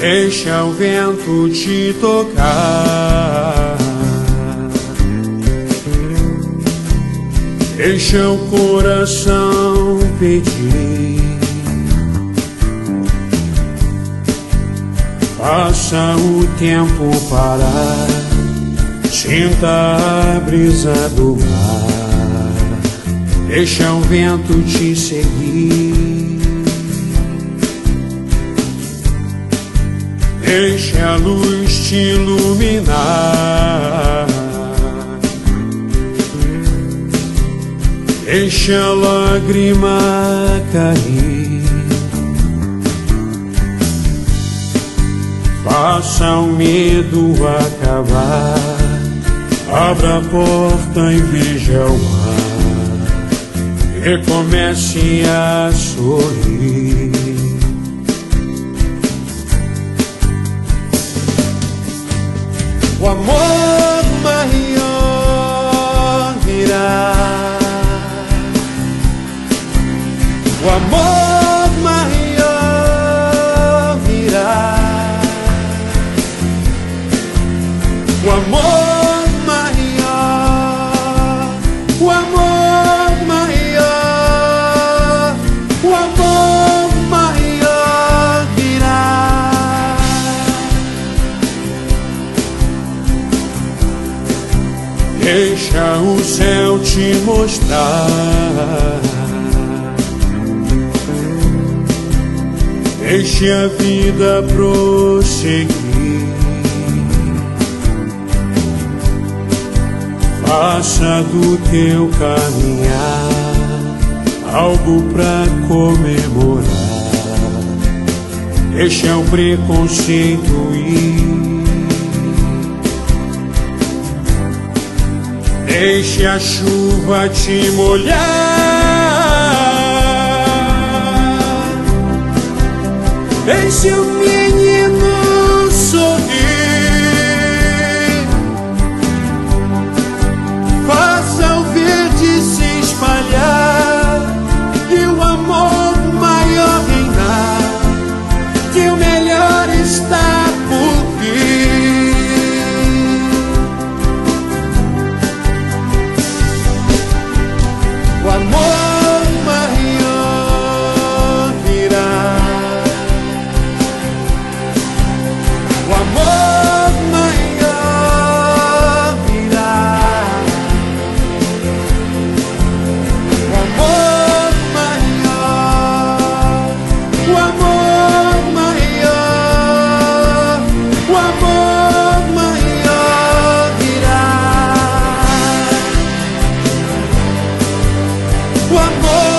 Deixa o vento te tocar, deixa o coração pedir. Faça o tempo parar, sinta a brisa do mar, deixa o vento te seguir. Deixa a luz te iluminar, deixa a lágrima cair. Faça o medo acabar, abra a porta e veja o mar, recomece a sorrir. O amor maior virá, o amor maior virá, o amor maior, o amor maior, o amor maior virá. Deixa o céu te mostrar, deixe a vida prosseguir. Faça do teu caminhar algo pra comemorar, deixa o preconceito ir. Deixe a chuva te molhar, deixe o menino sorrir, faça o verde se espalhar e o amor maior reinar, que o melhor está por vir. O amor maior virá, o amor maior virá, o amor maior, o amor maior, o amor maior virá. O amor